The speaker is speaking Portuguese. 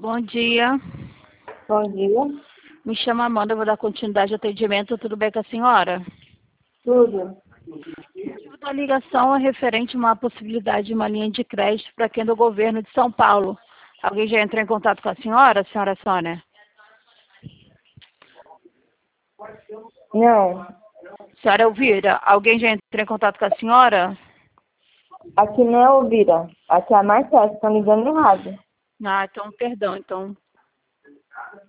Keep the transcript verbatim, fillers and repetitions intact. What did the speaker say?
Bom dia. Bom dia. Me chamo Amanda, eu vou dar continuidade ao atendimento. Tudo bem com a senhora? Tudo. O motivo da ligação é referente a uma possibilidade de uma linha de crédito para quem é do governo de São Paulo. Alguém já entrou em contato com a senhora, senhora Sônia? Não. Senhora Elvira, alguém já entrou em contato com a senhora? Aqui não é Elvira. Aqui é a Marcela. Estão ligando errado. Ah, então, perdão, então...